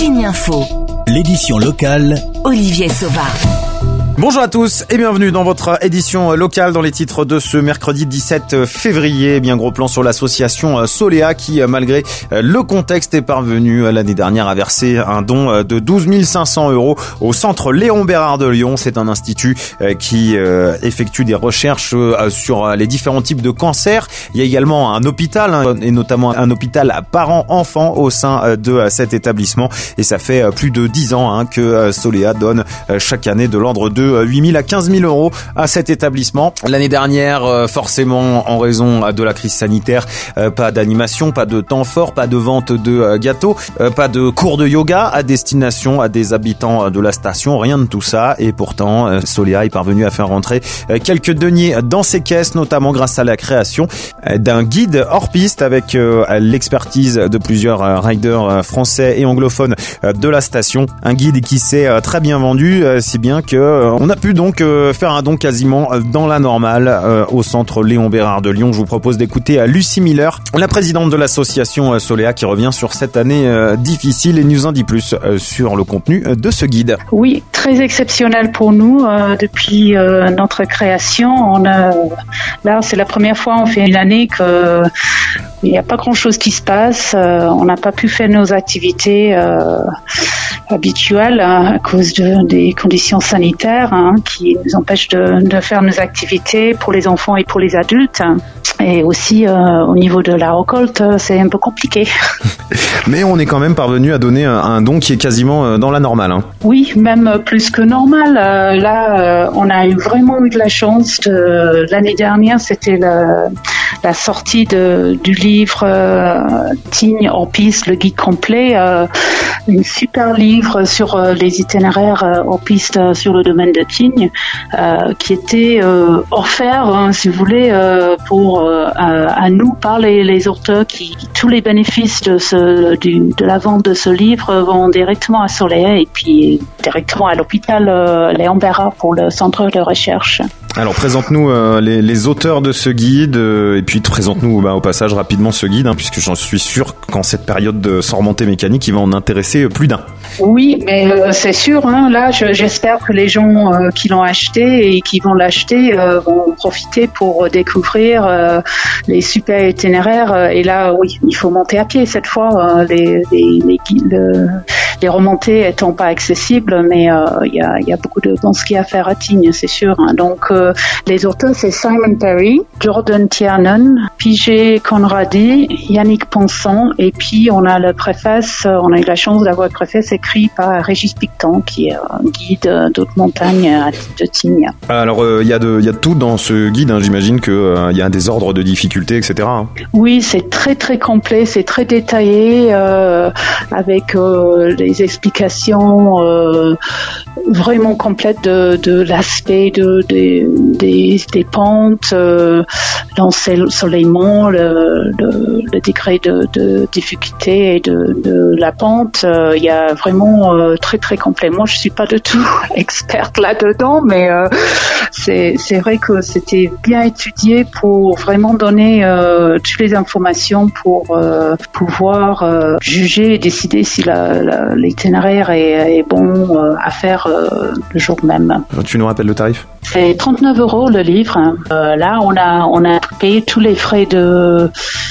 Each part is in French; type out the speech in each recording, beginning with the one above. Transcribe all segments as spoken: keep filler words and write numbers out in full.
Digne Info. L'édition locale. Olivier Sauva. Bonjour à tous et bienvenue dans votre édition locale dans les titres de ce mercredi dix-sept février. Bien gros plan sur l'association Solea qui, malgré le contexte, est parvenue l'année dernière à verser un don de douze mille cinq cents euros au centre Léon Bérard de Lyon. C'est un institut qui effectue des recherches sur les différents types de cancers. Il y a également un hôpital et notamment un hôpital parents-enfants au sein de cet établissement. Et ça fait plus de dix ans que Solea donne chaque année de l'ordre de huit mille à quinze mille euros à cet établissement. L'année dernière, forcément, en raison de la crise sanitaire, pas d'animation, pas de temps fort, pas de vente de gâteaux, pas de cours de yoga à destination à des habitants de la station, rien de tout ça. Et pourtant, Solea est parvenu à faire rentrer quelques deniers dans ses caisses, notamment grâce à la création d'un guide hors piste avec l'expertise de plusieurs riders français et anglophones de la station. Un guide qui s'est très bien vendu, si bien que on a pu donc euh, faire un don quasiment dans la normale euh, au centre Léon Bérard de Lyon. Je vous propose d'écouter euh, Lucie Miller, la présidente de l'association euh, Solea, qui revient sur cette année euh, difficile et nous en dit plus euh, sur le contenu euh, de ce guide. Oui, très exceptionnel pour nous. Euh, depuis euh, notre création, on a, là c'est la première fois on fait une année que il n'y a pas grand-chose qui se passe. Euh, on n'a pas pu faire nos activités euh, habituelles hein, à cause de, des conditions sanitaires hein, qui nous empêchent de, de faire nos activités pour les enfants et pour les adultes. Et aussi euh, au niveau de la récolte, c'est un peu compliqué. Mais on est quand même parvenu à donner un, un don qui est quasiment dans la normale. Hein. Oui, même plus que normal. Euh, là, euh, on a eu vraiment eu de la chance. De, l'année dernière, c'était la, la sortie de, du livre euh, Tignes hors piste, le guide complet. Euh, un super livre sur euh, les itinéraires euh, hors piste euh, sur le domaine de Tignes, euh, qui était euh, offert, hein, si vous voulez, euh, pour euh, à nous par les, les auteurs qui tous les bénéfices de ce du, de la vente de ce livre vont directement à Solea et puis directement à l'hôpital euh, Léon Bérard pour le centre de recherche. Alors présente-nous euh, les, les auteurs de ce guide euh, et puis présente-nous bah, au passage rapidement ce guide hein, puisque j'en suis sûr qu'en cette période de sans remontée mécanique il va en intéresser plus d'un. Oui, mais euh, c'est sûr, hein, là je, j'espère que les gens euh, qui l'ont acheté et qui vont l'acheter euh, vont profiter pour découvrir euh, les super itinéraires et là oui, il faut monter à pied cette fois, euh, les, les, les, le, les remontées étant pas accessibles, mais il euh, y, a, y a beaucoup de bons skis à faire à Tignes, c'est sûr. Hein. Donc euh, les auteurs c'est Simon Perry, Jordan Tiernan, P J Conradi, Yannick Ponson et puis on a le préface, on a eu la chance d'avoir le préface écrit par Régis Picton qui est un guide d'autres montagnes de Tignes. Alors il euh, y a de il y a de tout dans ce guide, hein, j'imagine que il euh, y a des ordres de difficulté, et cetera. Hein. Oui, c'est très très complet, c'est très détaillé euh, avec euh, des explications euh, vraiment complètes de, de l'aspect de, de des, des pentes, euh, l'ensoleillement, le, le, le degré de, de difficulté et de, de la pente. Il euh, y a vraiment euh, très très complet. Moi, je suis pas du tout experte là-dedans, mais euh, c'est, c'est vrai que c'était bien étudié pour vraiment donner euh, toutes les informations pour euh, pouvoir euh, juger et décider si la, la, l'itinéraire est, est bon euh, à faire euh, le jour même. Tu nous rappelles le tarif ? C'est trente-neuf euros le livre. Euh, là, on a on a payé tous les frais de,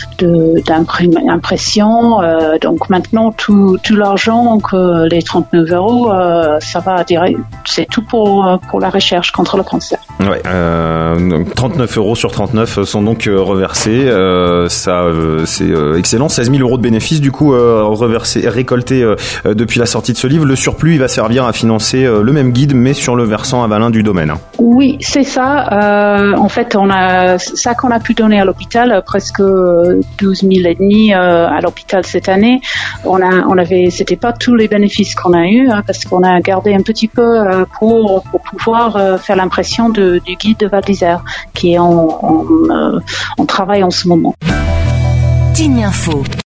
de d'impression. Euh, donc maintenant, tout tout l'argent que les trente-neuf euros, euh, ça va direct. C'est tout pour pour la recherche contre le cancer. Ouais. Euh, trente-neuf euros sur trente-neuf sont donc euh, reversés. Euh, ça, euh, c'est euh, excellent. seize mille euros de bénéfices du coup euh, reversés, récoltés euh, depuis la sortie de ce livre. Le surplus, il va servir à financer euh, le même guide, mais sur le versant avalin du domaine. Hein. Oui, c'est ça. Euh, en fait, on a ça qu'on a pu donner à l'hôpital, presque douze mille et demi euh, à l'hôpital cette année. On a, on avait, c'était pas tous les bénéfices qu'on a eu, hein, parce qu'on a gardé un petit peu euh, pour pour pouvoir euh, faire l'impression de, du guide de Val d'Isère, qui est en, en, euh, en travail en ce moment. Digne Info.